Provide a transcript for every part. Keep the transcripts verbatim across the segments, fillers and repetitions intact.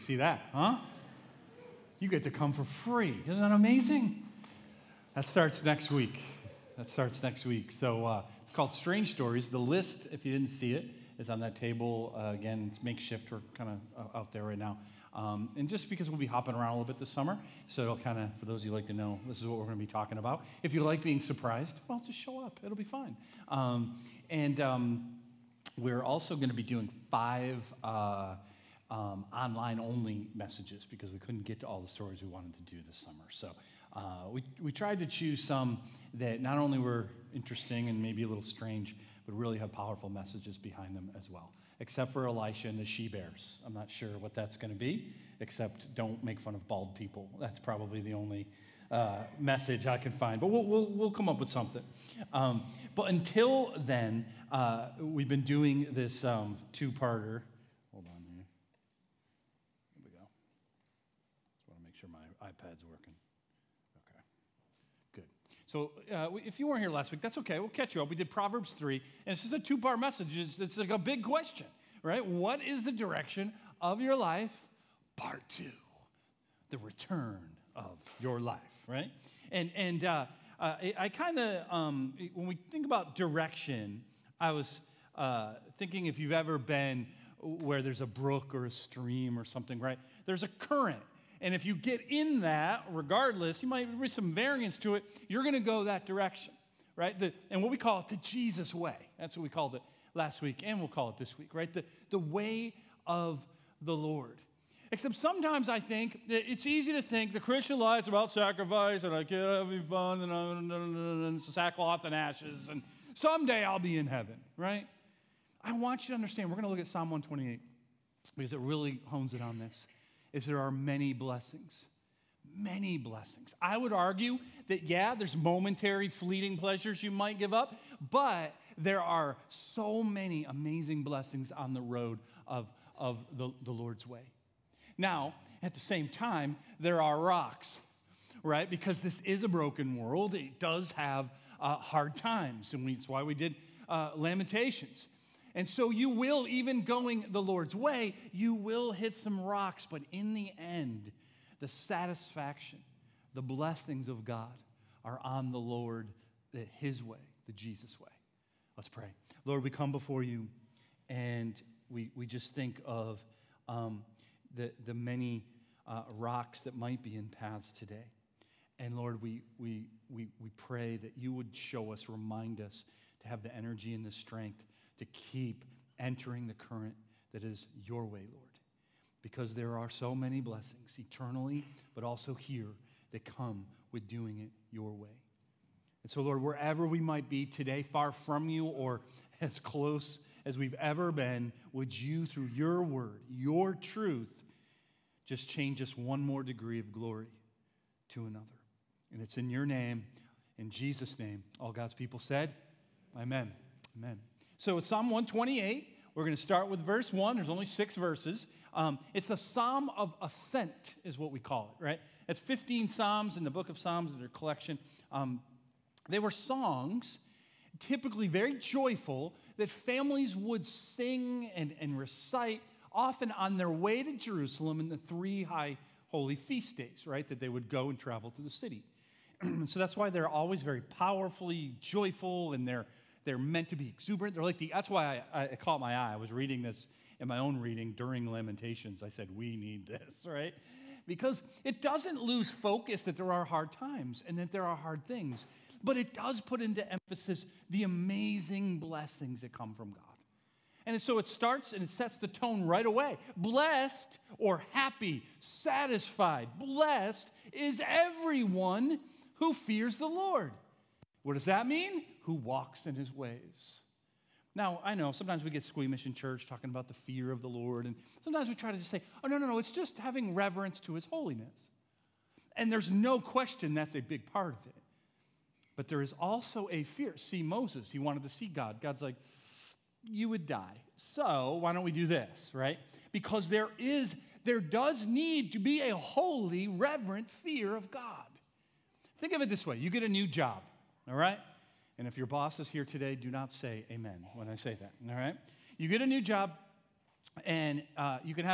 see that, huh? You get to come for free. Isn't that amazing? That starts next week. That starts next week. So uh, it's called Strange Stories. The list, if you didn't see it, is on that table. Uh, again, it's makeshift. We're kind of uh, out there right now. Um, and just because we'll be hopping around a little bit this summer, so it'll kind of, for those of you who like to know, this is what we're going to be talking about. If you like being surprised, well, just show up. It'll be fine. Um, and um, we're also going to be doing five uh, um, online-only messages because we couldn't get to all the stories we wanted to do this summer. So uh, we, we tried to choose some that not only were interesting and maybe a little strange, but really have powerful messages behind them as well. Except for Elisha and the she-bears. I'm not sure what that's going to be, except don't make fun of bald people. That's probably the only uh, message I can find. But we'll, we'll, we'll come up with something. Um, but until then, uh, we've been doing this um, two-parter. Hold on here. Here we go. Just want to make sure my iPad's working. Okay. Good. So uh, if you weren't here last week, that's okay. We'll catch you up. We did Proverbs three, and it's just a two-part message. It's, it's like a big question, right? What is the direction of your life? Part two, the return of your life, right? And and uh, uh, I, I kind of, um, when we think about direction, I was uh, thinking if you've ever been where there's a brook or a stream or something, right? There's a current. And if you get in that, regardless, you might be some variance to it, you're going to go that direction, right? The, and what we call it, the Jesus way. That's what we called it last week, and we'll call it this week, right? The, the way of the Lord. Except sometimes I think that it's easy to think the Christian life is about sacrifice, and I get having fun, and, and, and, and sackcloth and ashes, and someday I'll be in heaven, right? I want you to understand, we're going to look at Psalm one twenty-eight, because it really hones it on this. Is there are many blessings, many blessings. I would argue that, yeah, there's momentary fleeting pleasures you might give up, but there are so many amazing blessings on the road of, of the, the Lord's way. Now, at the same time, there are rocks, right? Because this is a broken world. It does have uh, hard times, and we, that's why we did uh, Lamentations. And so you will, even going the Lord's way, you will hit some rocks, but in the end, the satisfaction, the blessings of God are on the Lord, the, His way, the Jesus way. Let's pray. Lord, we come before you, and we, we just think of um, the, the many uh, rocks that might be in paths today. And Lord, we, we, we, we pray that you would show us, remind us to have the energy and the strength to keep entering the current that is your way, Lord. Because there are so many blessings eternally, but also here that come with doing it your way. And so, Lord, wherever we might be today, far from you or as close as we've ever been, would you, through your word, your truth, just change us one more degree of glory to another. And it's in your name, in Jesus' name, all God's people said, amen, amen. So it's Psalm one twenty-eight. We're going to start with verse one. There's only six verses. Um, it's a psalm of ascent is what we call it, right? It's fifteen psalms in the book of Psalms in their collection. Um, they were songs, typically very joyful, that families would sing and, and recite often on their way to Jerusalem in the three high holy feast days, right, that they would go and travel to the city. So that's why they're always very powerfully joyful, and they're They're meant to be exuberant. They're like the, that's why I, I, it caught my eye. I was reading this in my own reading during Lamentations. I said, we need this, right? Because it doesn't lose focus that there are hard times and that there are hard things, but it does put into emphasis the amazing blessings that come from God. And so it starts and it sets the tone right away. Blessed or happy, satisfied, blessed is everyone who fears the Lord. What does that mean? Who walks in his ways. Now, I know sometimes we get squeamish in church talking about the fear of the Lord, and sometimes we try to just say, oh, no, no, no, it's just having reverence to his holiness. And there's no question that's a big part of it. But there is also a fear. See Moses, he wanted to see God. God's like, you would die. So why don't we do this, right? Because there is, there does need to be a holy, reverent fear of God. Think of it this way. You get a new job. All right? And if your boss is here today, do not say amen when I say that. All right? You get a new job, and uh, you can have a,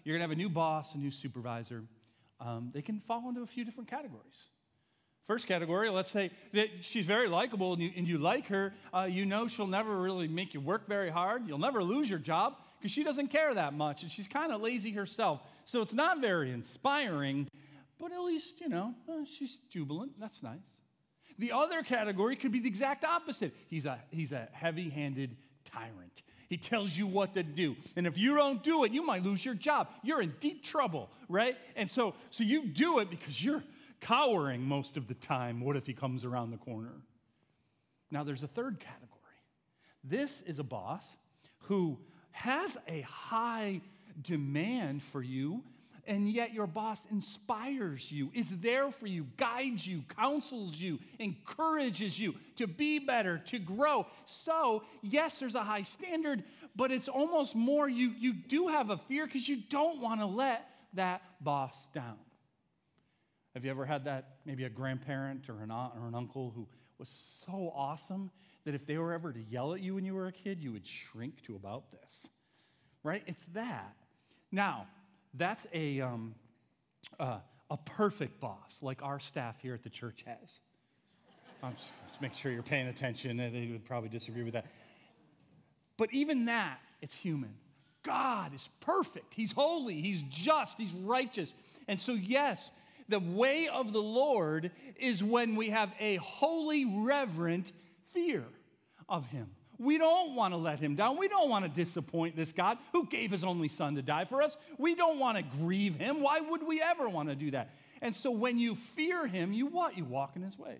you're going to have a new boss, a new supervisor. Um, they can fall into a few different categories. First category, let's say that she's very likable and you, and you like her. Uh, you know she'll never really make you work very hard. You'll never lose your job because she doesn't care that much, and she's kind of lazy herself. So it's not very inspiring, but at least, you know, uh, she's jubilant. That's nice. The other category could be the exact opposite. He's a, he's a heavy-handed tyrant. He tells you what to do. And if you don't do it, you might lose your job. You're in deep trouble, right? And so, so you do it because you're cowering most of the time. What if he comes around the corner? Now, there's a third category. This is a boss who has a high demand for you, and yet your boss inspires you, is there for you, guides you, counsels you, encourages you to be better, to grow. So, yes, there's a high standard, but it's almost more you, you do have a fear because you don't want to let that boss down. Have you ever had that, maybe a grandparent or an aunt or an uncle who was so awesome that if they were ever to yell at you when you were a kid, you would shrink to about this, right? It's that. Now, that's a, um, uh, a perfect boss, like our staff here at the church has. I'm just, just make sure you're paying attention. They would probably disagree with that. But even that, it's human. God is perfect. He's holy. He's just. He's righteous. And so, yes, the way of the Lord is when we have a holy, reverent fear of him. We don't want to let him down. We don't want to disappoint this God who gave his only son to die for us. We don't want to grieve him. Why would we ever want to do that? And so when you fear him, you what? You walk in his ways.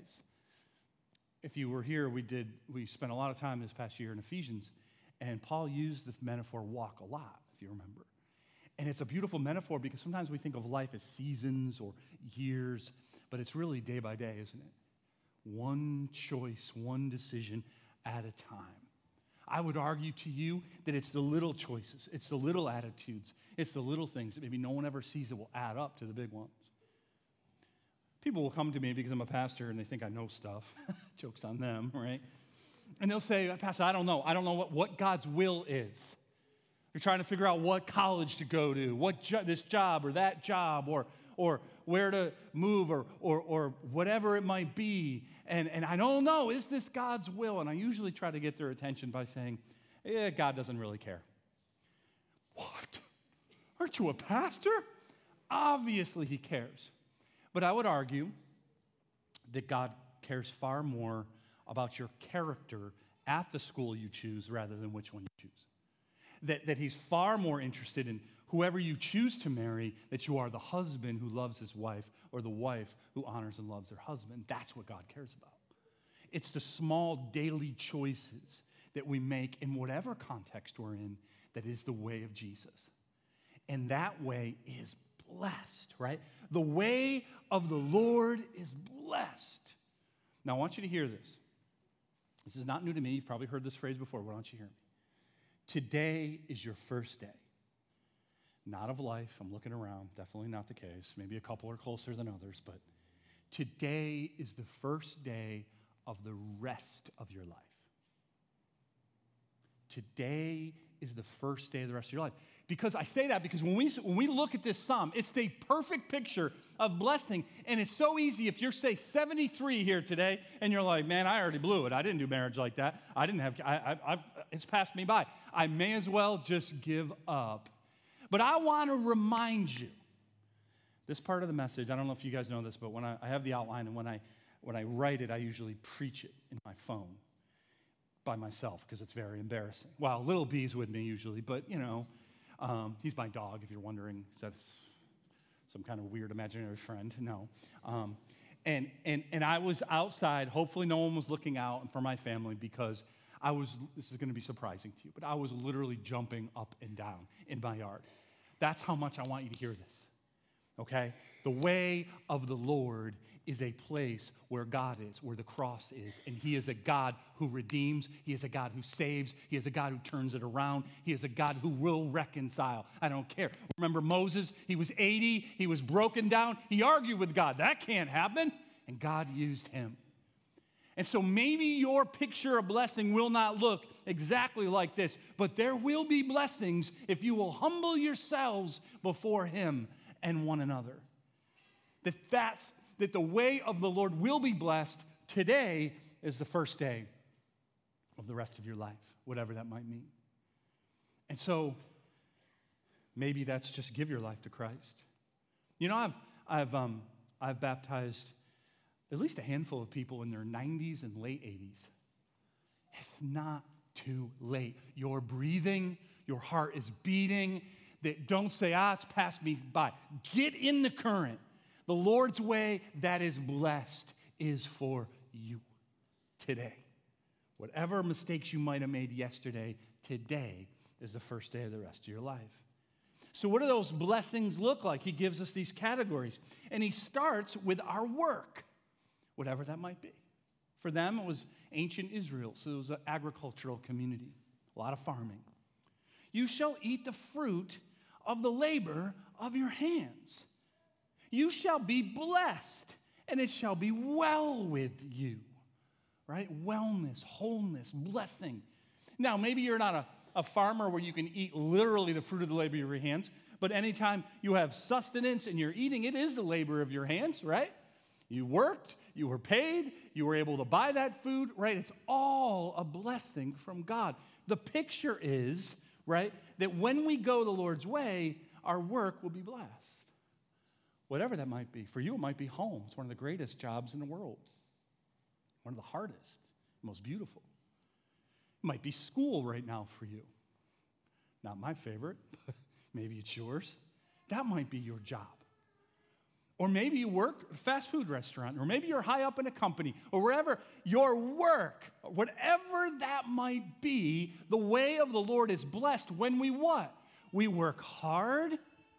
If you were here, we did. We spent a lot of time this past year in Ephesians, and Paul used the metaphor walk a lot, if you remember. And it's a beautiful metaphor because sometimes we think of life as seasons or years, but it's really day by day, isn't it? One choice, one decision at a time. I would argue to you that it's the little choices, it's the little attitudes, it's the little things that maybe no one ever sees that will add up to the big ones. People will come to me because I'm a pastor and they think I know stuff. Joke's on them, right? And they'll say, Pastor, I don't know. I don't know what, what God's will is. You're trying to figure out what college to go to, what jo- this job or that job, or or where to move, or or or whatever it might be. And and I don't know, is this God's will? And I usually try to get their attention by saying, yeah, God doesn't really care. What? Aren't you a pastor? Obviously he cares. But I would argue that God cares far more about your character at the school you choose rather than which one you choose. That, that he's far more interested in whoever you choose to marry, that you are the husband who loves his wife or the wife who honors and loves her husband. That's what God cares about. It's the small daily choices that we make in whatever context we're in that is the way of Jesus. And that way is blessed, right? The way of the Lord is blessed. Now, I want you to hear this. This is not new to me. You've probably heard this phrase before. Why don't you hear me? Today is your first day. Not of life. I'm looking around. Definitely not the case. Maybe a couple are closer than others, but today is the first day of the rest of your life. Today is the first day of the rest of your life. Because I say that because when we, when we look at this psalm, it's the perfect picture of blessing. And it's so easy if you're, say, seventy-three here today, and you're like, man, I already blew it. I didn't do marriage like that. I didn't have, I, I, I've, it's passed me by. I may as well just give up. But I want to remind you, this part of the message, I don't know if you guys know this, but when I, I have the outline, and when I, when I write it, I usually preach it in my phone by myself because it's very embarrassing. Well, little B's with me usually, but, you know, Um, he's my dog, if you're wondering. That's some kind of weird imaginary friend. No. Um, and, and, and I was outside. Hopefully no one was looking out for my family because I was, this is going to be surprising to you, but I was literally jumping up and down in my yard. That's how much I want you to hear this, okay? The way of the Lord is a place where God is, where the cross is, and he is a God who redeems, he is a God who saves, he is a God who turns it around, he is a God who will reconcile. I don't care. Remember Moses, he was eighty, he was broken down, he argued with God. That can't happen, and God used him. And so maybe your picture of blessing will not look exactly like this, but there will be blessings if you will humble yourselves before him and one another. That that's, that the way of the Lord will be blessed. Today is the first day of the rest of your life, whatever that might mean. And so maybe that's just give your life to Christ. You know, I've, I've, um, I've baptized at least a handful of people in their nineties and late eighties. It's not too late. You're breathing, your heart is beating. That don't say, ah, it's passed me by. Get in the current. The Lord's way that is blessed is for you today. Whatever mistakes you might have made yesterday, today is the first day of the rest of your life. So what do those blessings look like? He gives us these categories. And he starts with our work, whatever that might be. For them, it was ancient Israel, so it was an agricultural community, a lot of farming. You shall eat the fruit of the labor of your hands. You shall be blessed, and it shall be well with you. Right? Wellness, wholeness, blessing. Now, maybe you're not a, a farmer where you can eat literally the fruit of the labor of your hands, but anytime you have sustenance and you're eating, it is the labor of your hands, right? You worked, you were paid, you were able to buy that food, right? It's all a blessing from God. The picture is, right, that when we go the Lord's way, our work will be blessed. Whatever that might be. For you, it might be home. It's one of the greatest jobs in the world. One of the hardest, most beautiful. It might be school right now for you. Not my favorite, but maybe it's yours. That might be your job. Or maybe you work at a fast food restaurant, or maybe you're high up in a company, or wherever your work, whatever that might be, the way of the Lord is blessed when we what? We work hard,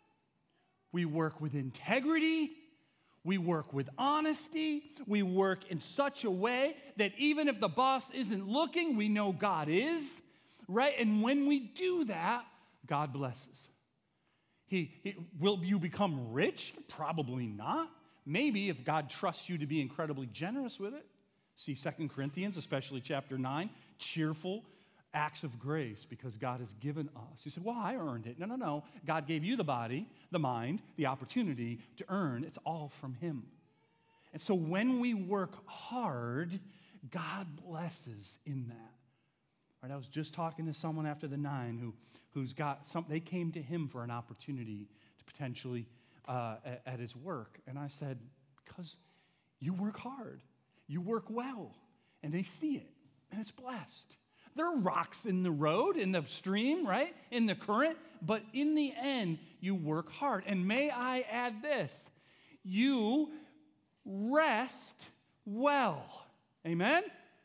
we work with integrity, we work with honesty, we work in such a way that even if the boss isn't looking, we know God is, right? And when we do that, God blesses. He, he, will you become rich? Probably not. Maybe if God trusts you to be incredibly generous with it. See Second Corinthians, especially chapter nine, cheerful acts of grace because God has given us. You say, well, I earned it. No, no, no. God gave you the body, the mind, the opportunity to earn. It's all from him. And so when we work hard, God blesses in that. Right, I was just talking to someone after the nine who, who's got some, they came to him for an opportunity to potentially uh, at, at his work. And I said, because you work hard, you work well, and they see it, and it's blessed. There are rocks in the road, in the stream, right? In the current. But in the end, you work hard. And may I add this, you rest well. Amen?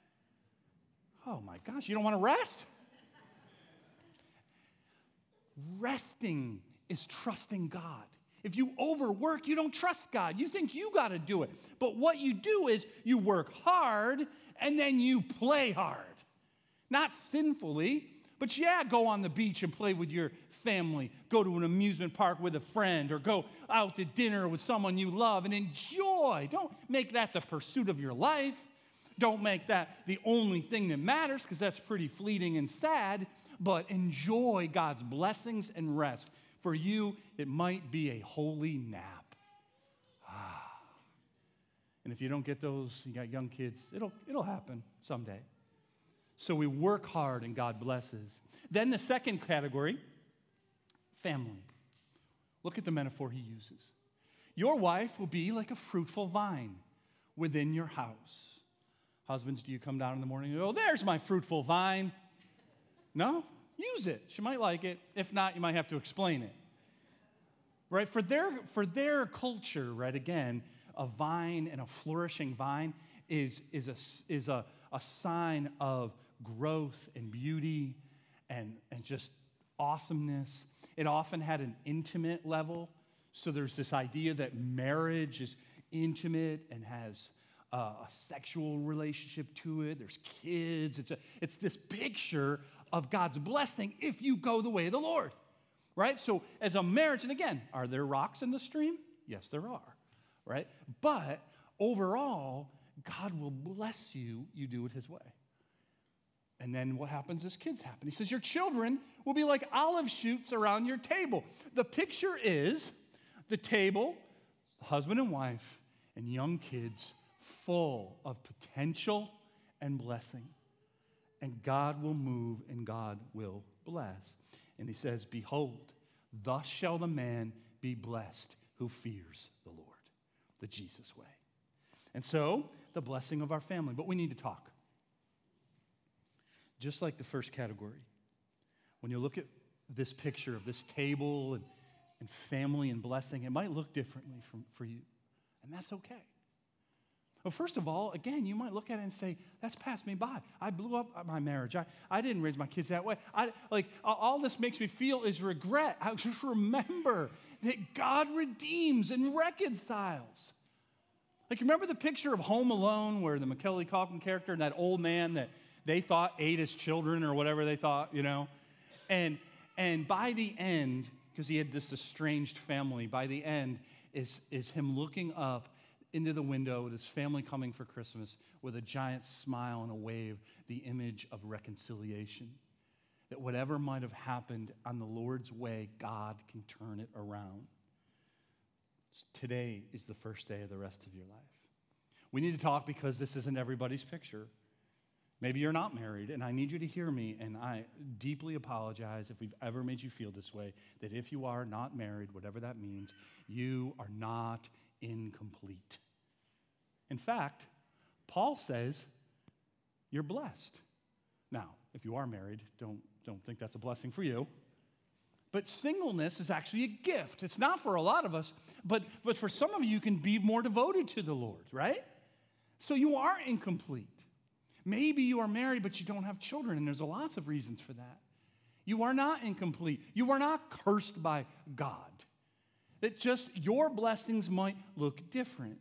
Oh my gosh, you don't want to rest? Resting is trusting God. If you overwork, you don't trust God. You think you got to do it. But what you do is you work hard and then you play hard. Not sinfully, but yeah, go on the beach and play with your family. Go to an amusement park with a friend or go out to dinner with someone you love and enjoy. Don't make that the pursuit of your life. Don't make that the only thing that matters because that's pretty fleeting and sad, but enjoy God's blessings and rest. For you, it might be a holy nap. Ah. And if you don't get those, you got young kids, it'll, it'll happen someday. So we work hard and God blesses. Then the second category, family. Look at the metaphor he uses. Your wife will be like a fruitful vine within your house. Husbands, do you come down in the morning and go, oh, there's my fruitful vine? No? Use it. She might like it. If not, you might have to explain it. Right? For their, for their culture, right, again, a vine and a flourishing vine is, is, a, is a, a sign of growth and beauty and, and just awesomeness. It often had an intimate level. So there's this idea that marriage is intimate and has uh, a sexual relationship to it. There's kids. It's, a, it's this picture of God's blessing if you go the way of the Lord. Right? So as a marriage, and again, are there rocks in the stream? Yes, there are. Right? But overall, God will bless you, you do it his way. And then what happens is kids happen. He says, your children will be like olive shoots around your table. The picture is the table, husband and wife, and young kids full of potential and blessing. And God will move and God will bless. And he says, behold, thus shall the man be blessed who fears the Lord, the Jesus way. And so, the blessing of our family. But we need to talk. Just like the first category, when you look at this picture of this table and, and family and blessing, it might look differently from, for you. And that's okay. Well, first of all, again, you might look at it and say, that's passed me by. I blew up my marriage. I, I didn't raise my kids that way. I, like, all this makes me feel is regret. I just remember that God redeems and reconciles. Like, remember the picture of Home Alone where the Macaulay Culkin character and that old man that they thought ate his children or whatever they thought, you know? And, and by the end, because he had this estranged family, by the end is, is him looking up into the window with his family coming for Christmas with a giant smile and a wave, the image of reconciliation. That whatever might have happened on the Lord's way, God can turn it around. Today is the first day of the rest of your life. We need to talk because this isn't everybody's picture. Maybe you're not married, and I need you to hear me, and I deeply apologize if we've ever made you feel this way, that if you are not married, whatever that means, you are not incomplete. In fact, Paul says you're blessed. Now, if you are married, don't, don't think that's a blessing for you. But singleness is actually a gift. It's not for a lot of us, but, but for some of you, you can be more devoted to the Lord, right? So you are incomplete. Maybe you are married, but you don't have children, and there's lots of reasons for that. You are not incomplete. You are not cursed by God. That just your blessings might look different.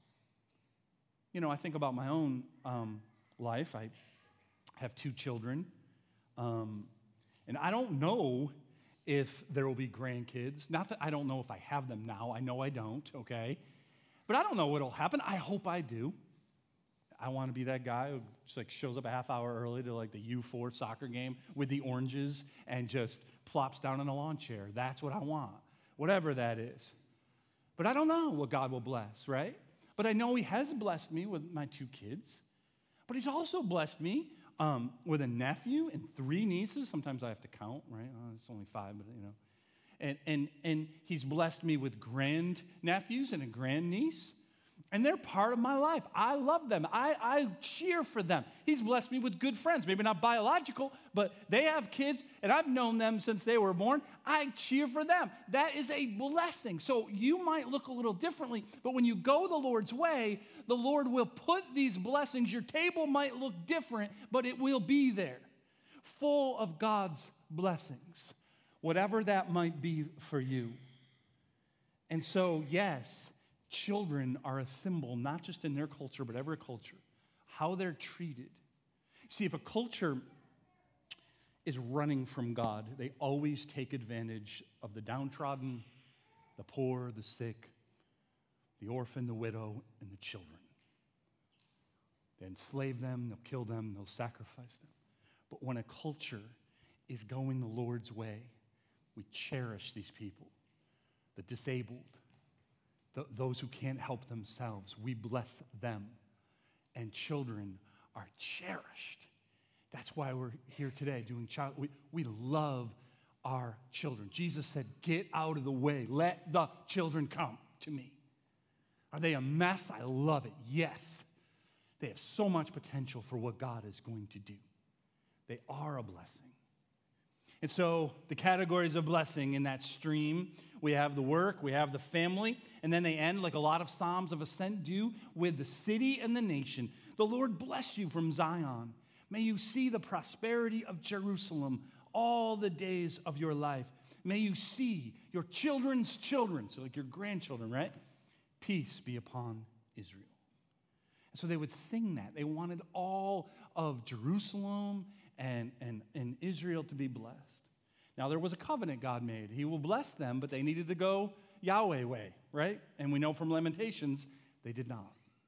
You know, I think about my own um, life. I have two children, um, and I don't know if there will be grandkids. Not that I don't know if I have them now. I know I don't, okay? But I don't know what will happen. I hope I do. I want to be that guy who just like shows up a half hour early to like the U four soccer game with the oranges and just plops down in a lawn chair. That's what I want, whatever that is. But I don't know what God will bless, right? But I know he has blessed me with my two kids. But he's also blessed me um, with a nephew and three nieces. Sometimes I have to count, right? Oh, it's only five, but you know. And, and, and he's blessed me with grand nephews and a grandniece. And they're part of my life. I love them. I, I cheer for them. He's blessed me with good friends. Maybe not biological, but they have kids, and I've known them since they were born. I cheer for them. That is a blessing. So you might look a little differently, but when you go the Lord's way, the Lord will put these blessings. Your table might look different, but it will be there, full of God's blessings, whatever that might be for you. And so, yes, children are a symbol, not just in their culture, but every culture, how they're treated. See, if a culture is running from God, they always take advantage of the downtrodden, the poor, the sick, the orphan, the widow, and the children. They enslave them, they'll kill them, they'll sacrifice them. But when a culture is going the Lord's way, we cherish these people, the disabled, those who can't help themselves. We bless them. And children are cherished. That's why we're here today doing child. We, we love our children. Jesus said, get out of the way. Let the children come to me. Are they a mess? I love it. Yes. They have so much potential for what God is going to do. They are a blessing. And so the categories of blessing in that stream, we have the work, we have the family, and then they end like a lot of Psalms of Ascent do with the city and the nation. The Lord bless you from Zion. May you see the prosperity of Jerusalem all the days of your life. May you see your children's children, so like your grandchildren, right? Peace be upon Israel. And so they would sing that. They wanted all of Jerusalem and, and, and Israel to be blessed. Now, there was a covenant God made. He will bless them, but they needed to go Yahweh way, right? And we know from Lamentations, they did not.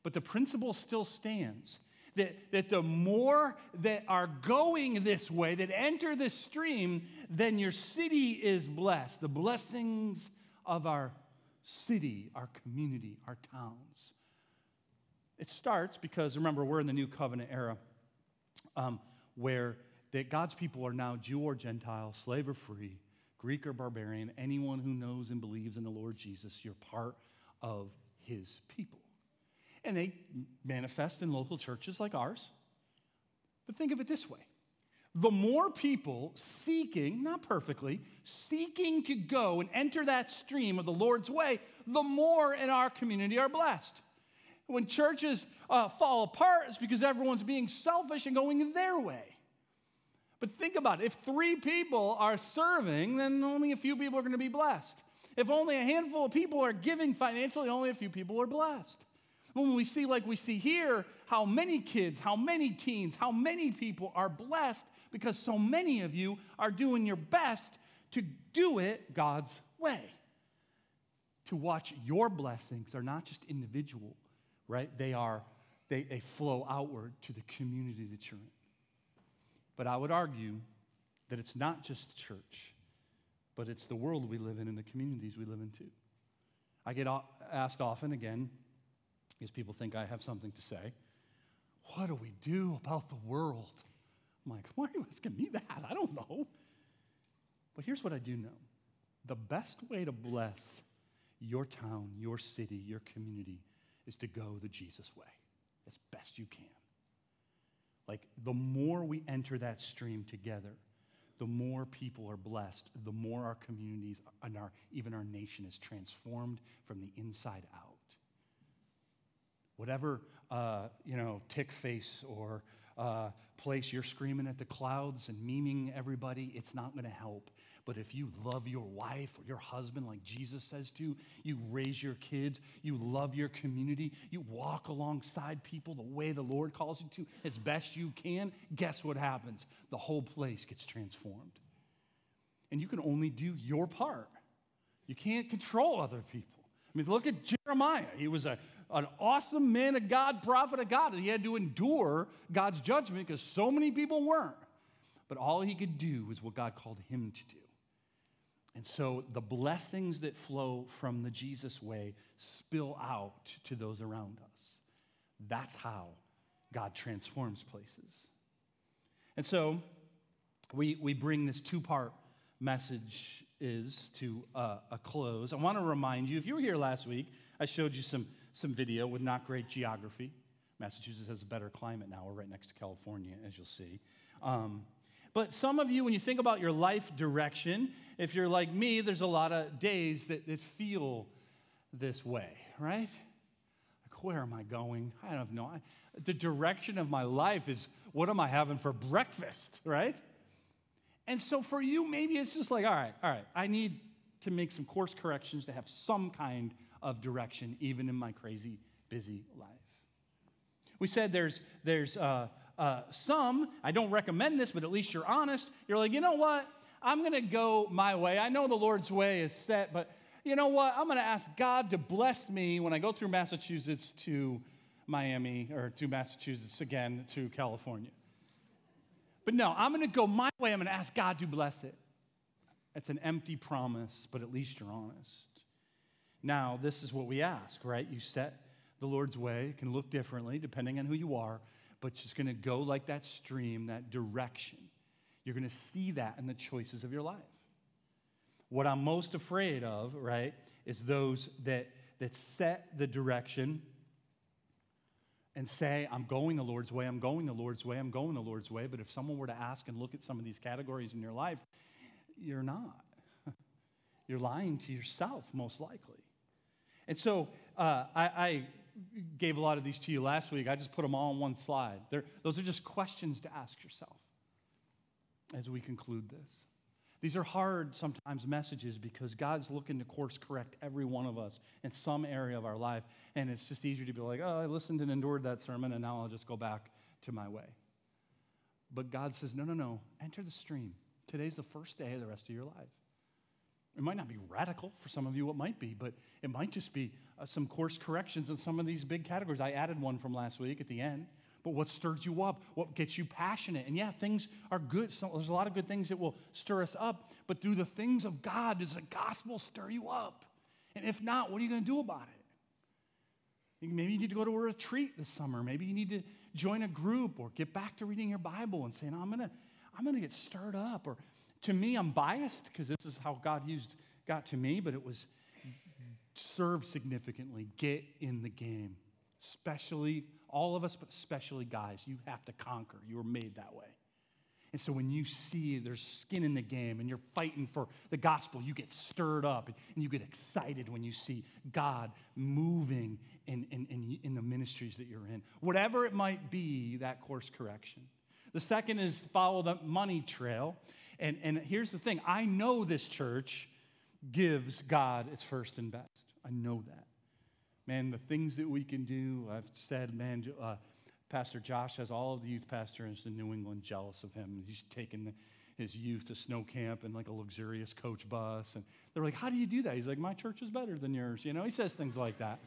But the principle still stands. That, that the more that are going this way, that enter this stream, then your city is blessed. The blessings of our city, our community, our towns. It starts because, remember, we're in the new covenant era um, where that God's people are now Jew or Gentile, slave or free, Greek or barbarian, anyone who knows and believes in the Lord Jesus, you're part of his people. And they manifest in local churches like ours. But think of it this way. The more people seeking, not perfectly, seeking to go and enter that stream of the Lord's way, the more in our community are blessed. When churches uh, fall apart, it's because everyone's being selfish and going their way. But think about it. If three people are serving, then only a few people are going to be blessed. If only a handful of people are giving financially, only a few people are blessed. When we see, like we see here, how many kids, how many teens, how many people are blessed because so many of you are doing your best to do it God's way. To watch your blessings are not just individual, right? They are, they, they flow outward to the community that you're in. But I would argue that it's not just church, but it's the world we live in and the communities we live in too. I get asked often again, because people think I have something to say, what do we do about the world? I'm like, why are you asking me that? I don't know. But here's what I do know. The best way to bless your town, your city, your community is to go the Jesus way as best you can. Like, the more we enter that stream together, the more people are blessed, the more our communities and our, even our nation is transformed from the inside out. Whatever, uh, you know, tick face or uh, place you're screaming at the clouds and memeing everybody, it's not going to help. But if you love your wife or your husband like Jesus says to, you raise your kids, you love your community, you walk alongside people the way the Lord calls you to as best you can, guess what happens? The whole place gets transformed. And you can only do your part. You can't control other people. I mean, look at Jeremiah. He was a An awesome man of God, prophet of God, and he had to endure God's judgment because so many people weren't. But all he could do was what God called him to do. And so the blessings that flow from the Jesus way spill out to those around us. That's how God transforms places. And so we, we bring this two-part message is to uh, a close. I want to remind you, if you were here last week, I showed you some Some video with not great geography. Massachusetts has a better climate now. We're right next to California, as you'll see. Um, but some of you, when you think about your life direction, if you're like me, there's a lot of days that, that feel this way, right? Like, where am I going? I don't know. I, the direction of my life is, what am I having for breakfast, right? And so for you, maybe it's just like, all right, all right, I need to make some course corrections to have some kind of direction, even in my crazy, busy life. We said there's, there's uh, uh, some, I don't recommend this, but at least you're honest. You're like, you know what? I'm going to go my way. I know the Lord's way is set, but you know what? I'm going to ask God to bless me when I go through Massachusetts to Miami, or to Massachusetts again, to California. But no, I'm going to go my way. I'm going to ask God to bless it. It's an empty promise, but at least you're honest. Now, this is what we ask, right? You set the Lord's way. It can look differently depending on who you are, but it's going to go like that stream, that direction. You're going to see that in the choices of your life. What I'm most afraid of, right, is those that, that set the direction and say, I'm going the Lord's way, I'm going the Lord's way, I'm going the Lord's way. But if someone were to ask and look at some of these categories in your life, you're not. You're lying to yourself, most likely. And so uh, I, I gave a lot of these to you last week. I just put them all on one slide. They're, those are just questions to ask yourself as we conclude this. These are hard sometimes messages because God's looking to course correct every one of us in some area of our life. And it's just easier to be like, oh, I listened and endured that sermon, and now I'll just go back to my way. But God says, no, no, no, enter the stream. Today's the first day of the rest of your life. It might not be radical. For some of you, it might be, but it might just be uh, some course corrections in some of these big categories. I added one from last week at the end. But what stirs you up? What gets you passionate? And yeah, things are good. So there's a lot of good things that will stir us up. But through the things of God, does the gospel stir you up? And if not, what are you going to do about it? Maybe you need to go to a retreat this summer. Maybe you need to join a group or get back to reading your Bible and saying, I'm going to I'm going to get stirred up. Or to me, I'm biased because this is how God used got to me, but it was serve significantly. Get in the game. Especially, all of us, but especially guys, you have to conquer. You were made that way. And so when you see there's skin in the game and you're fighting for the gospel, you get stirred up and you get excited when you see God moving in, in, in, in the ministries that you're in. Whatever it might be, that course correction. The second is follow the money trail. And, and here's the thing. I know this church gives God its first and best. I know that. Man, the things that we can do, I've said, man, uh, Pastor Josh has all of the youth pastors in New England jealous of him. He's taken his youth to snow camp in like a luxurious coach bus. And they're like, how do you do that? He's like, my church is better than yours. You know, he says things like that.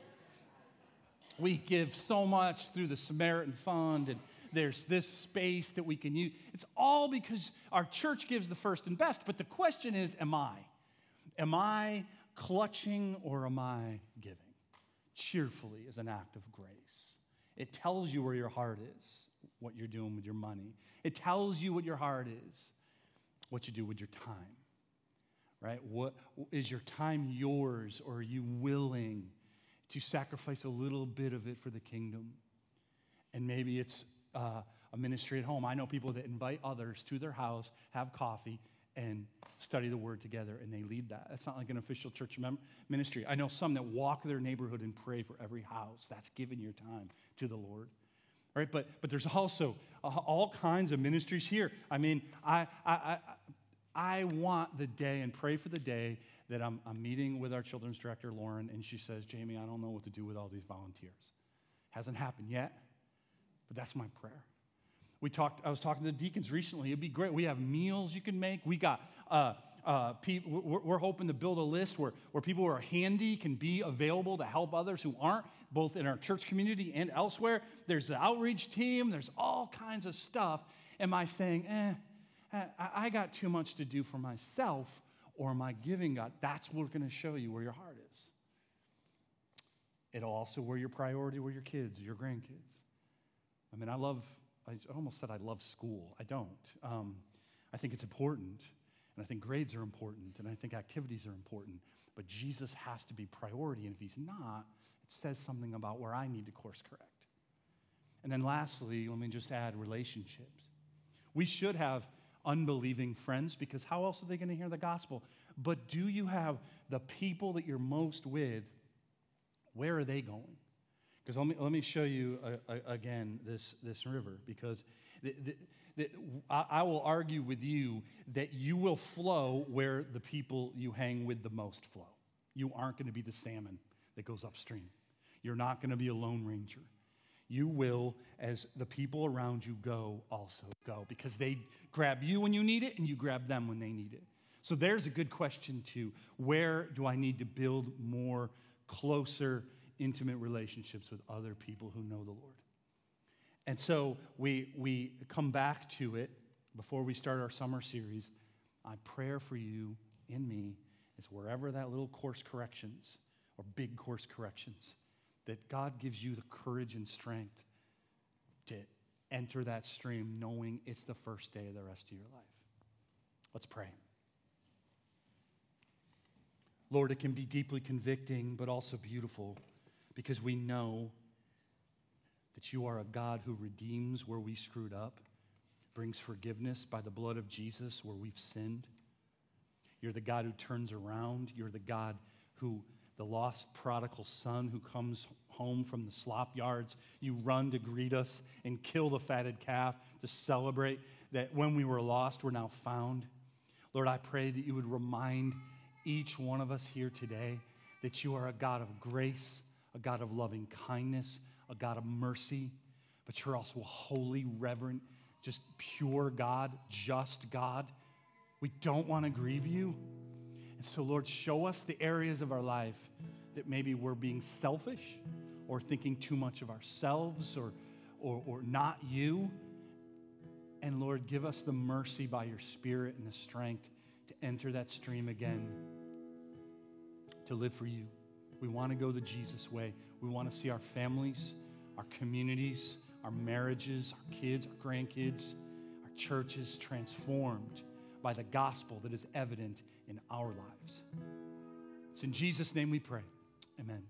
We give so much through the Samaritan Fund, and there's this space that we can use. It's all because our church gives the first and best. But the question is, am I? Am I clutching or am I giving? Cheerfully is an act of grace. It tells you where your heart is, what you're doing with your money. It tells you what your heart is, what you do with your time, right? What is your time yours, or are you willing to sacrifice a little bit of it for the kingdom? And maybe it's uh, a ministry at home. I know people that invite others to their house, have coffee, and study the word together, and they lead that. That's not like an official church mem- ministry. I know some that walk their neighborhood and pray for every house. That's giving your time to the Lord. All right, but but there's also uh, all kinds of ministries here. I mean, I I I, I want the day and pray for the day that I'm, I'm meeting with our children's director, Lauren, and she says, Jamie, I don't know what to do with all these volunteers. Hasn't happened yet, but that's my prayer. We talked. I was talking to the deacons recently. It'd be great. We have meals you can make. We got. Uh, uh, people, we're, we're hoping to build a list where, where people who are handy can be available to help others who aren't, both in our church community and elsewhere. There's the outreach team. There's all kinds of stuff. Am I saying, eh, I, I got too much to do for myself, or am I giving God? That's what's going to show you where your heart is. It'll also where your priority were your kids, your grandkids. I mean, I love. I almost said I love school. I don't. Um, I think it's important, and I think grades are important, and I think activities are important, but Jesus has to be priority, and if he's not, it says something about where I need to course correct. And then lastly, let me just add relationships. We should have unbelieving friends, because how else are they going to hear the gospel? But do you have the people that you're most with, where are they going? Because let me, let me show you uh, uh, again this, this river, because the, the, the, I, I will argue with you that you will flow where the people you hang with the most flow. You aren't going to be the salmon that goes upstream. You're not going to be a lone ranger. You will, as the people around you go, also go, because they grab you when you need it and you grab them when they need it. So there's a good question too. Where do I need to build more closer intimate relationships with other people who know the Lord? And so we we come back to it before we start our summer series. My prayer for you in me is wherever that little course corrections or big course corrections, that God gives you the courage and strength to enter that stream knowing it's the first day of the rest of your life. Let's pray. Lord, it can be deeply convicting, but also beautiful, because we know that you are a God who redeems where we screwed up, brings forgiveness by the blood of Jesus where we've sinned. You're the God who turns around. You're the God who, the lost prodigal son who comes home from the slop yards, you run to greet us and kill the fatted calf to celebrate that when we were lost, we're now found. Lord, I pray that you would remind each one of us here today that you are a God of grace, a God of loving kindness, a God of mercy, but you're also a holy, reverent, just pure God, just God. We don't want to grieve you. And so, Lord, show us the areas of our life that maybe we're being selfish or thinking too much of ourselves or, or, or not you. And Lord, give us the mercy by your Spirit and the strength to enter that stream again, to live for you. We want to go the Jesus way. We want to see our families, our communities, our marriages, our kids, our grandkids, our churches transformed by the gospel that is evident in our lives. It's in Jesus' name we pray. Amen.